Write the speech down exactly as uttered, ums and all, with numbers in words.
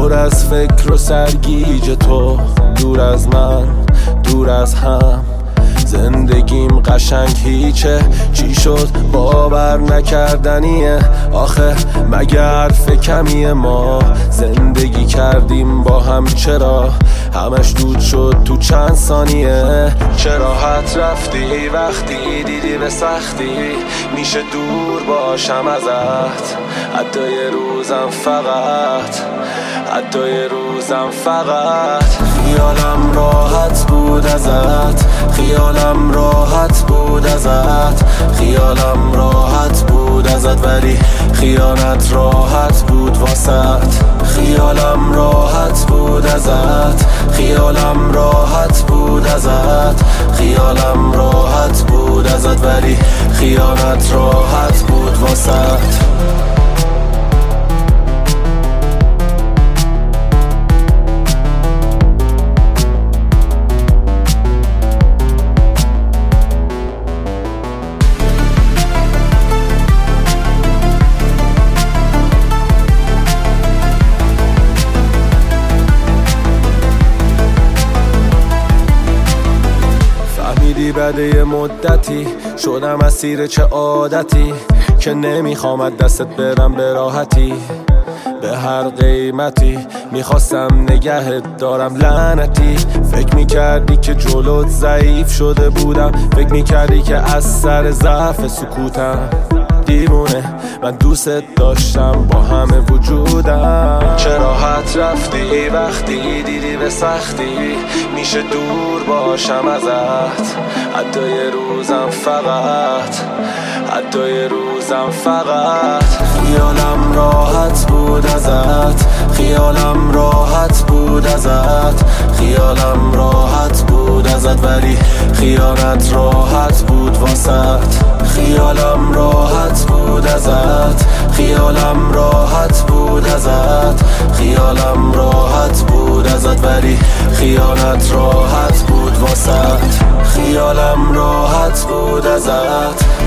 دور از فکر و سرگیج تو، دور از من، دور از هم. زندگیم قشنگ هیچه، چی شد باور نکردنیه. آخه مگه حرف کمیه؟ ما زندگی کردیم با هم، چرا همش دود شد تو چند ثانیه؟ چرا راحت رفتی وقتی دیدی به سختی میشه دور باشم ازت؟ حتی یه روزم فقط، حتی یه روزم فقط. خیالم راحت بود ازت، خیالم راحت بود ازت، خیالم راحت بود ازت، ولی خیانت راحت بود واسط. خیالم راحت بود ازت، خیالم راحت بود ازت، خیالم راحت بود ازت، ولی خیانت راحت بود واسط. بعد یه مدتی شدم اسیر چه عادتی که نمیخوام دستت برم به راحتی. به هر قیمتی میخواستم نگهت دارم لعنتی. فکر میکردی که جلوت ضعیف شده بودم، فکر میکردی که از سر ضعف سکوتم. دیوونه من دوست داشتم با همه وجودم. چه راحت رفتی وقتی دیدی به سختی میشه دور باشم ازت. حتی یه روزم فقط، حتی یه روزم فقط. خیالم راحت بود ازت، خیالم راحت بود ازت، خیالم راحت بود ازت، ولی خیانت راحت بود واسط. خیالم راحت بود ازت، خیالم راحت بود ازت، خیالم راحت بود ازت، ولی خیانت راحت بود واسط. خیالم راحت بود ازت،